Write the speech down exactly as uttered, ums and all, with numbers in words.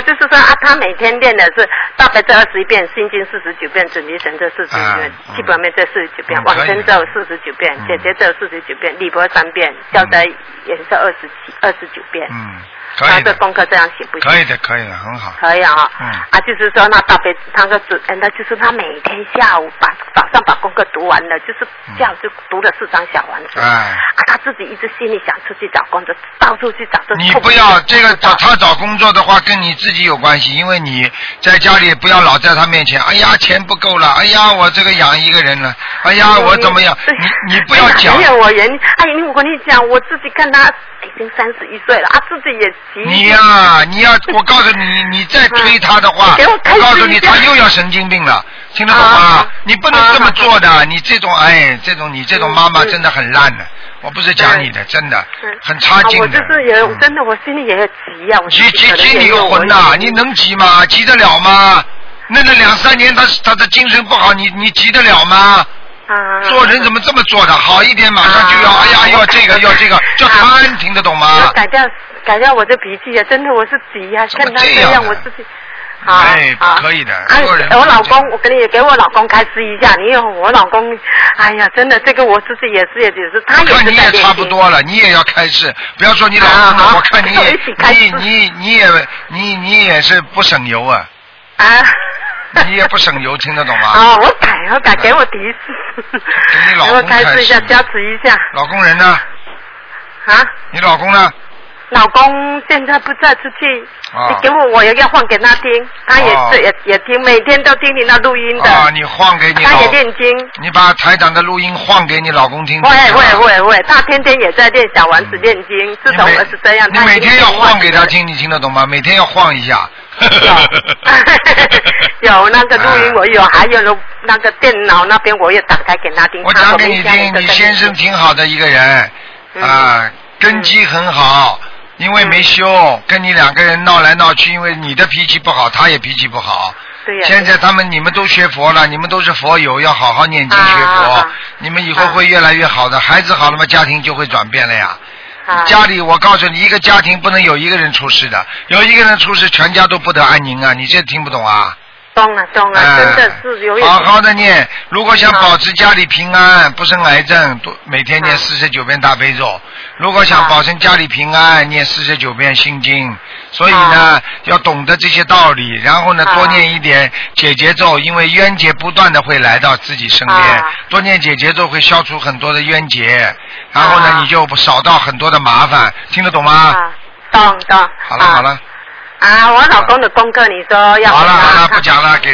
就是说啊，他每天练的是大悲咒二十一遍，心经四十九遍，准提神咒四十九遍，七宝灭咒四十九遍，往生咒四十九遍，解结咒四十九遍，礼佛三遍，消灾延寿二十七二十九遍。 嗯。可以的， 他这功课这样写不行？ 可以的，可以的，很好。 可以啊、哦， 嗯， 啊，就是说那大悲，他说只，那就是他每天下午把早上把功课读完了，就是下午就读了四张小丸子。哎、啊，他自己一直心里想出去找工作，到处去找。 你不要这个找他找工作的话，跟你自己有关系，因为你在家里不要老在他面前，哎呀，钱不够了，哎呀，我这个养一个人了，哎呀，我怎么样？你你不要讲。 没有我原因，哎，我跟你讲，我自己看他已经三十一岁了，啊，自己也。 你呀、啊，你要我告诉你，你再推他的话，我, 我告诉你，他又要神经病了，听得懂吗？啊、你不能这么做的，啊、你这种哎，这种你这种妈妈真的很烂的，我不是讲你的，真的很差劲的。 啊、我就是也、嗯、真的，我心里也急呀、啊，我急急急你个魂呐！你能急吗？急得了吗？那那两三年他他的精神不好，你你急得了吗？ 啊、 做人怎么这么做的？好一点马上就要，啊、哎呀，要这个要这个，叫贪，啊、听得懂吗？ 改掉改掉我的脾气啊！真的我是急呀、啊，看他这样我自己。好， 哎，不可以的。 啊、我老公，我跟你给我老公开示一下，你有我老公，哎呀，真的这个我自己也是也是，他也是在练习。 看你也差不多了，你也要开示，不要说你老公了，我看你也你你你也你你也是不省油啊。 啊。 你也不省油，听得懂吗？ 啊，我改，我改，给我提示。 给你老公开示一下，加持一下。 老公人呢？ 啊？ 你老公呢？ 老公现在不在出去， 啊、 你给我，我也要放给他听，他也、哦、也也听，每天都听你那录音的。 啊，你放给你。 他也念经。 你把台长的录音放给你老公听。 会会会会，他天天也在练小丸子念经，自从我是这样。 你每天要晃给他听，你听得懂吗？每天要晃一下。 有, 有那个录音我有，还有那个电脑那边我也打开给他听。 我讲给你听，你先生挺好的一个人、嗯、啊，根基很好。因为没修、嗯，跟你两个人闹来闹去，因为你的脾气不好，他也脾气不好。 对呀、啊。 现在他们你们都学佛了，你们都是佛友，要好好念经学佛、啊，你们以后会越来越好的。啊、孩子好了嘛，家庭就会转变了呀。啊、家里我告诉你，一个家庭不能有一个人出事的，有一个人出事，全家都不得安宁啊！你这听不懂啊？ 懂了懂了，真的是有。 好好的念，如果想保持家里平安，不生癌症，每天念四十九遍大悲咒。如果想保证家里平安，念四十九遍心经。所以呢，要懂得这些道理，然后呢，多念一点解结咒，因为冤结不断的会来到自己身边，多念解结咒会消除很多的冤结，然后呢，你就少到很多的麻烦，听得懂吗？ 懂懂。 好了好了。 啊，我老公的功课你说要。 好了好了，不讲了，给。